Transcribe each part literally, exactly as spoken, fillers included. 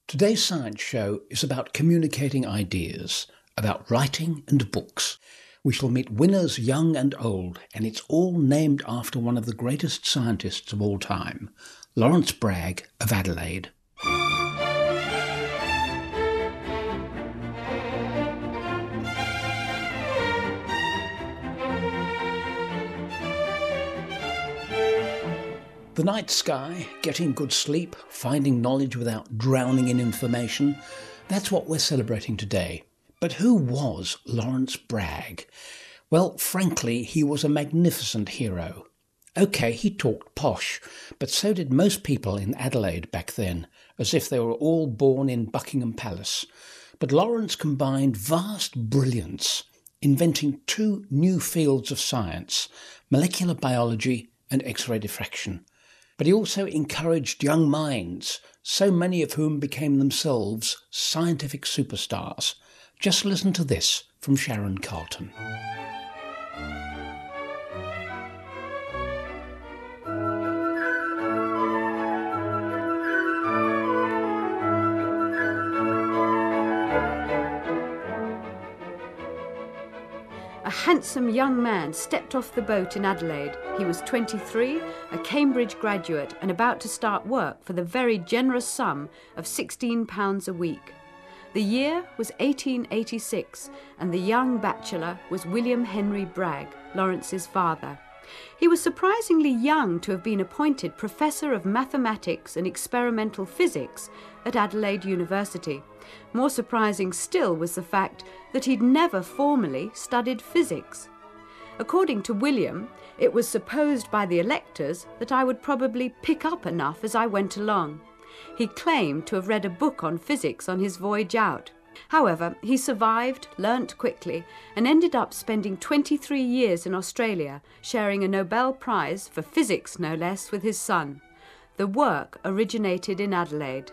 Today's science show is about communicating ideas, about writing and books. We shall meet winners young and old, and it's all named after one of the greatest scientists of all time, Lawrence Bragg of Adelaide. The night sky, getting good sleep, finding knowledge without drowning in information, that's what we're celebrating today. But who was Lawrence Bragg? Well, frankly, he was a magnificent hero. OK, he talked posh, but so did most people in Adelaide back then, as if they were all born in Buckingham Palace. But Lawrence combined vast brilliance, inventing two new fields of science, molecular biology and X-ray diffraction. But he also encouraged young minds, so many of whom became themselves scientific superstars. Just listen to this from Sharon Carleton. A handsome young man stepped off the boat in Adelaide. He was twenty-three, a Cambridge graduate and about to start work for the very generous sum of sixteen pounds a week. The year was eighteen eighty-six and the young bachelor was William Henry Bragg, Lawrence's father. He was surprisingly young to have been appointed Professor of Mathematics and Experimental Physics at Adelaide University. More surprising still was the fact that he'd never formally studied physics. According to William, it was supposed by the electors that I would probably pick up enough as I went along. He claimed to have read a book on physics on his voyage out. However, he survived, learnt quickly, and ended up spending twenty-three years in Australia, sharing a Nobel Prize for physics, no less, with his son. The work originated in Adelaide.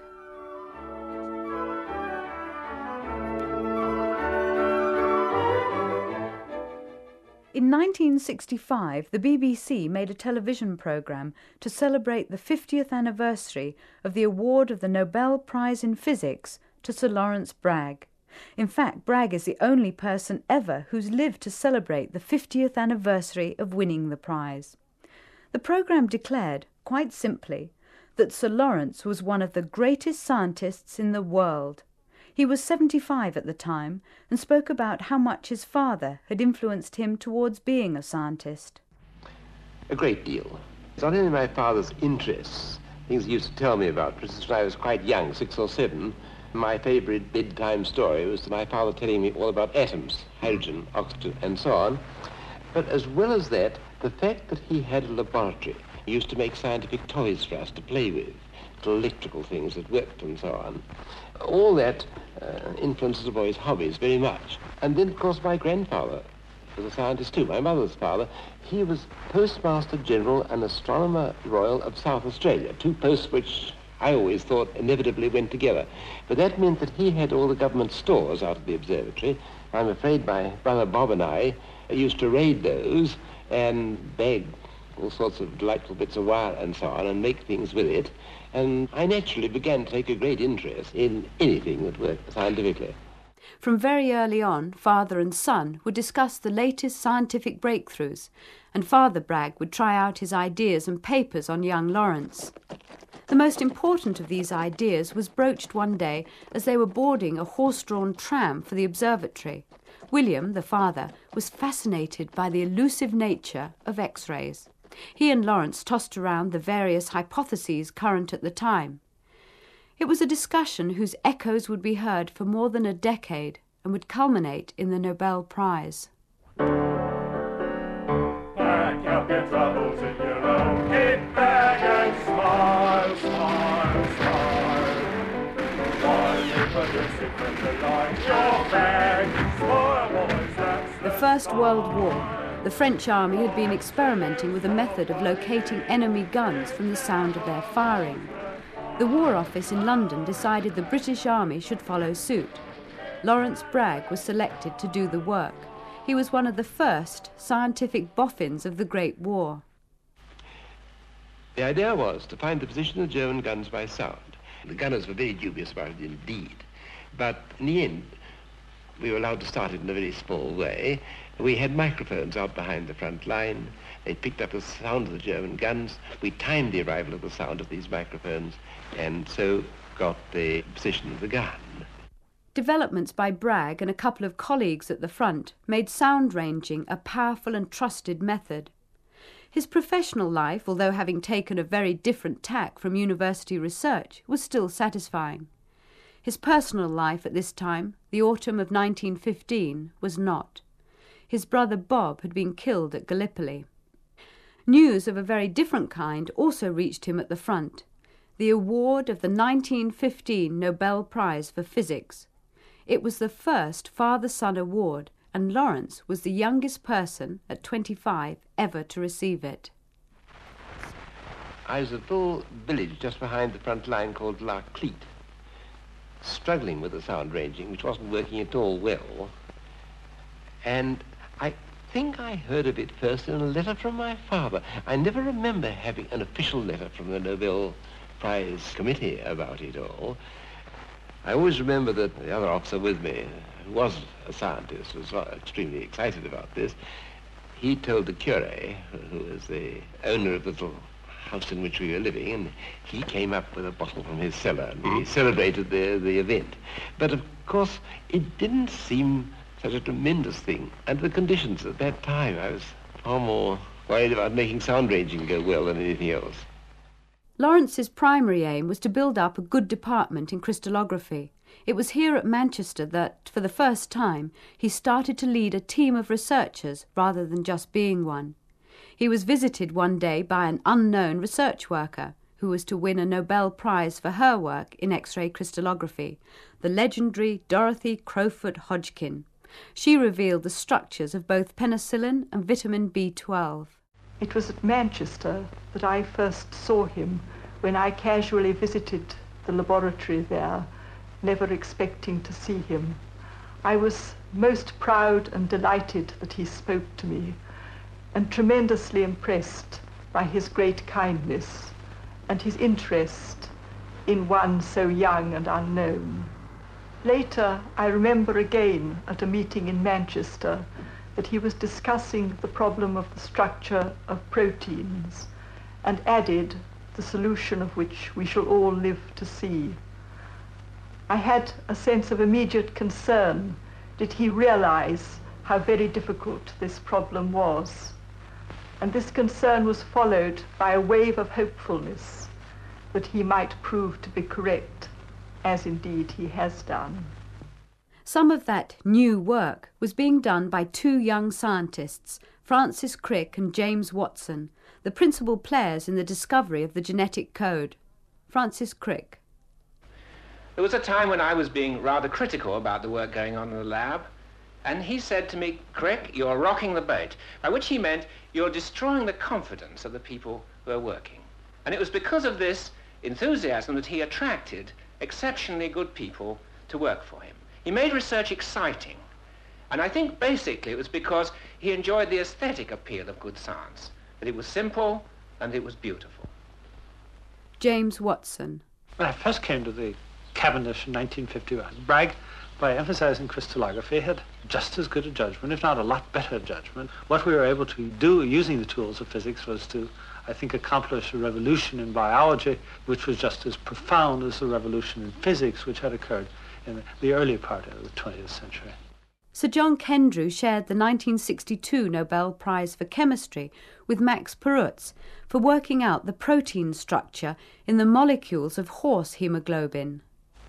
In nineteen sixty-five, the B B C made a television programme to celebrate the fiftieth anniversary of the award of the Nobel Prize in Physics to Sir Lawrence Bragg. In fact, Bragg is the only person ever who's lived to celebrate the fiftieth anniversary of winning the prize. The programme declared, quite simply, that Sir Lawrence was one of the greatest scientists in the world. He was seventy-five at the time and spoke about how much his father had influenced him towards being a scientist. A great deal. It's not only my father's interests, things he used to tell me about. For instance, when I was quite young, six or seven, my favourite bedtime story was my father telling me all about atoms, hydrogen, oxygen, and so on. But as well as that, the fact that he had a laboratory, he used to make scientific toys for us to play with, little electrical things that worked and so on. All that uh, influences a boy's hobbies very much. And then, of course, my grandfather was a scientist too. My mother's father, he was Postmaster General and Astronomer Royal of South Australia, two posts which I always thought inevitably went together. But that meant that he had all the government stores out of the observatory. I'm afraid my brother Bob and I used to raid those and bag all sorts of delightful bits of wire and so on and make things with it. And I naturally began to take a great interest in anything that worked scientifically. From very early on, father and son would discuss the latest scientific breakthroughs, and Father Bragg would try out his ideas and papers on young Lawrence. The most important of these ideas was broached one day as they were boarding a horse-drawn tram for the observatory. William, the father, was fascinated by the elusive nature of X-rays. He and Lawrence tossed around the various hypotheses current at the time. It was a discussion whose echoes would be heard for more than a decade and would culminate in the Nobel Prize. Pack up your troubles in your own kit bag and smile, smile, smile. While you participate from the line, your bag, smile, boys, that's the First World War. The French army had been experimenting with a method of locating enemy guns from the sound of their firing. The War Office in London decided the British Army should follow suit. Lawrence Bragg was selected to do the work. He was one of the first scientific boffins of the Great War. The idea was to find the position of German guns by sound. The gunners were very dubious about it indeed. But in the end, we were allowed to start it in a very small way. We had microphones out behind the front line. They picked up the sound of the German guns. We timed the arrival of the sound of these microphones and so got the position of the gun. Developments by Bragg and a couple of colleagues at the front made sound ranging a powerful and trusted method. His professional life, although having taken a very different tack from university research, was still satisfying. His personal life at this time, the autumn of nineteen fifteen, was not. His brother Bob had been killed at Gallipoli. News of a very different kind also reached him at the front, the award of the nineteen fifteen Nobel Prize for Physics. It was the first father-son award, and Lawrence was the youngest person, at twenty-five, ever to receive it. I was at a little village just behind the front line called La Clete, struggling with the sound ranging, which wasn't working at all well. And I think I heard of it first in a letter from my father. I never remember having an official letter from the Nobel Prize Committee about it all. I always remember that the other officer with me, who was a scientist, was extremely excited about this. He told the curé, who was the owner of the little house in which we were living, and he came up with a bottle from his cellar, and we celebrated the, the event. But of course, it didn't seem such a tremendous thing under the conditions at that time. I was far more worried about making sound ranging go well than anything else. Lawrence's primary aim was to build up a good department in crystallography. It was here at Manchester that, for the first time, he started to lead a team of researchers rather than just being one. He was visited one day by an unknown research worker who was to win a Nobel Prize for her work in X-ray crystallography, the legendary Dorothy Crowfoot Hodgkin. She revealed the structures of both penicillin and vitamin B twelve. It was at Manchester that I first saw him when I casually visited the laboratory there, never expecting to see him. I was most proud and delighted that he spoke to me, and tremendously impressed by his great kindness and his interest in one so young and unknown. Later, I remember again at a meeting in Manchester that he was discussing the problem of the structure of proteins and added the solution of which we shall all live to see. I had a sense of immediate concern. Did he realize how very difficult this problem was? And this concern was followed by a wave of hopefulness that he might prove to be correct, as indeed he has done. Some of that new work was being done by two young scientists, Francis Crick and James Watson, the principal players in the discovery of the genetic code. Francis Crick. There was a time when I was being rather critical about the work going on in the lab, and he said to me, "Crick, you're rocking the boat," by which he meant you're destroying the confidence of the people who are working. And it was because of this enthusiasm that he attracted exceptionally good people to work for him. He made research exciting, and I think basically it was because he enjoyed the aesthetic appeal of good science, that it was simple and it was beautiful. James Watson. When I first came to the cabinet in nineteen fifty-one, Bragg, by emphasizing crystallography, had just as good a judgment, if not a lot better judgment. What we were able to do using the tools of physics was to, I think, accomplish a revolution in biology, which was just as profound as the revolution in physics, which had occurred in the early part of the twentieth century. Sir John Kendrew shared the nineteen sixty-two Nobel Prize for Chemistry with Max Perutz for working out the protein structure in the molecules of horse hemoglobin.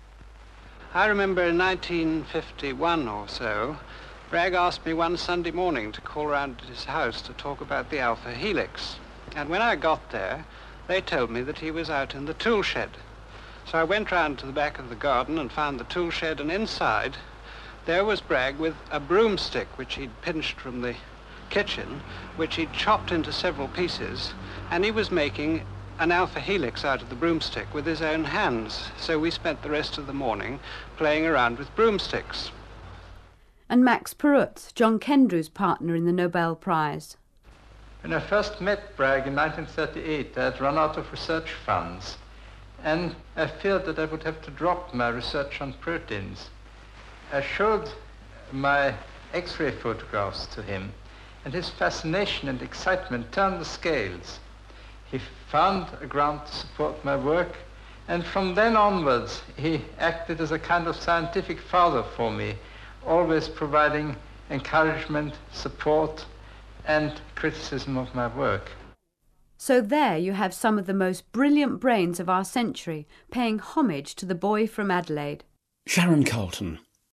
I remember in nineteen fifty-one or so, Bragg asked me one Sunday morning to call round at his house to talk about the alpha helix. And when I got there, they told me that he was out in the tool shed. So I went round to the back of the garden and found the tool shed, and inside there was Bragg with a broomstick which he'd pinched from the kitchen, which he'd chopped into several pieces, and he was making an alpha helix out of the broomstick with his own hands. So we spent the rest of the morning playing around with broomsticks. And Max Perutz, John Kendrew's partner in the Nobel Prize. When I first met Bragg in nineteen thirty-eight, I had run out of research funds, and I feared that I would have to drop my research on proteins. I showed my X-ray photographs to him, and his fascination and excitement turned the scales. He found a ground to support my work, and from then onwards he acted as a kind of scientific father for me, always providing encouragement, support, and criticism of my work. So there you have some of the most brilliant brains of our century paying homage to the boy from Adelaide. Sharon Carleton,